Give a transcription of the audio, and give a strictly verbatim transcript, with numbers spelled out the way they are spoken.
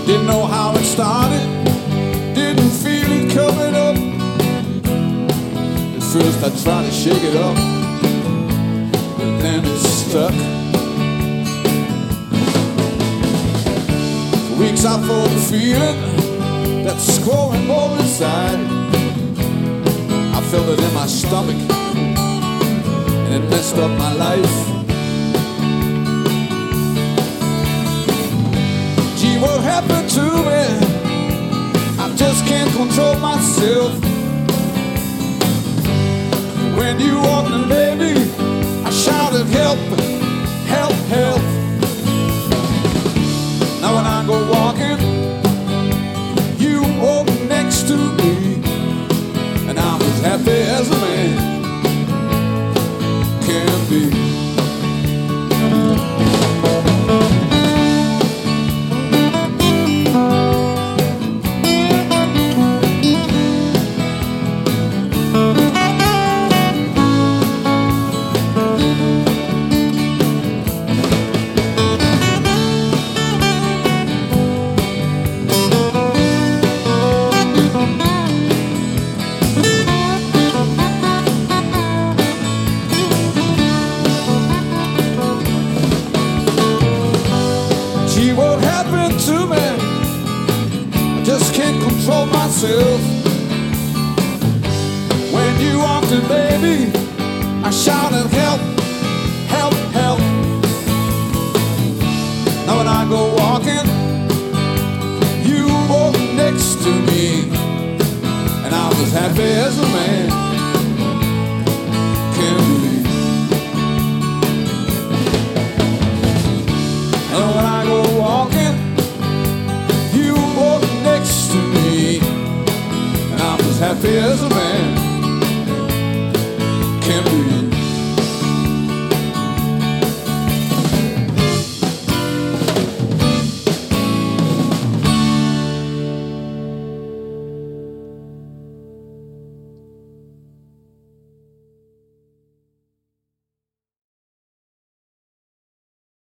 Didn't know how it started, didn't feel it coming up. At first I tried to shake it up, but then it stuck. For weeks I fought the feeling that's growing more inside. I felt it in my stomach, and it messed up my life. Gee, what happened to me? I just can't control myself. When you walked in, baby, I shouted help, help, help. Now when I go walking, you walk next to me, and I'm as happy as a man can be. Gee, what happened to me? I just can't control myself. When you walked in, baby, I shouted